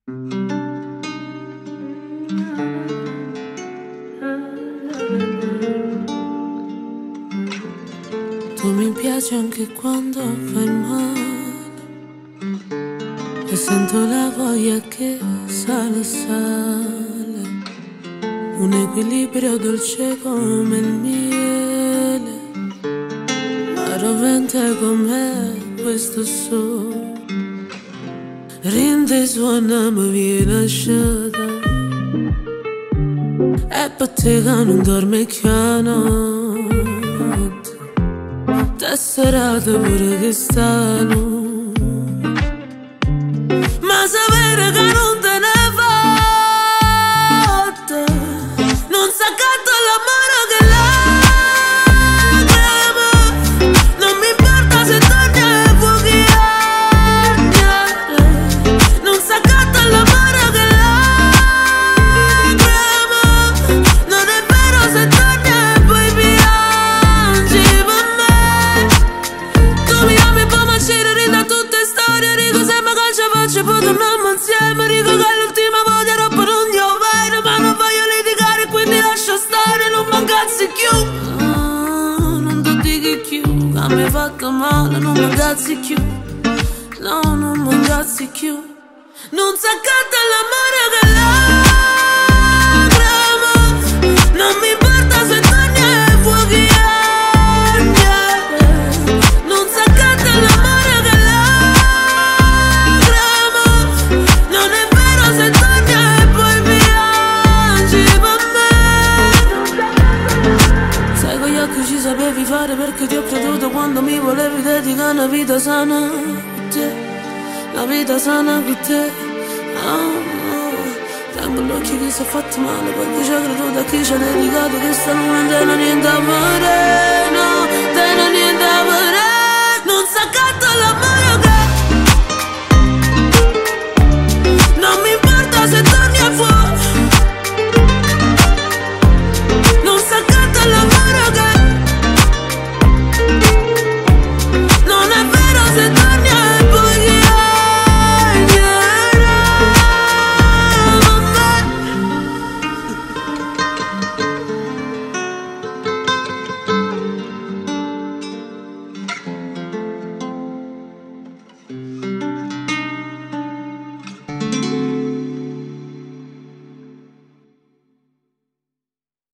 Tu mi piaci anche quando fai male e sento la voglia che sale, sale. Un equilibrio dolce come il miele, ma rovente come questo sole. Rinde suona mi viene lasciata e per te che non dorme che notte, tesserata pure che stanno. Ma sapere che non te ne fotte, non s'accatta l'amore che lacrima. Non mi importa se torni e fuochi agnare, non s'accatta l'amore che lacrima. Non è vero se torni e poi piangi per me. Tu mi ami e poi mi ci rida tutte storie, dico sembra che ci faccio poi torniamo insieme. Dico che è l'ultima volta troppo non ti ho vero, ma non voglio litigare quindi lascio stare, non mancazzi più. Non ti dico più che mi hai fatto male, non mancazzi più. No, non mancazzi più. Non s'accatta l'amore che lacrima. Non mi importa se torni e fuochi agnare, non s'accatta l'amore che lacrima. Non è vero se torni e poi piangi per me. Sai con gli occhi ci sapevi fare perché ti ho creduto quando mi volevi dedicare una vita sana con te, una vita sana con te. Tengo l'occhio che si è fatto male perché ci ha creduto a chi ci ha dedicato che sta luna non è niente a vedere, no, non è niente a vedere. Non s'accatta l'amore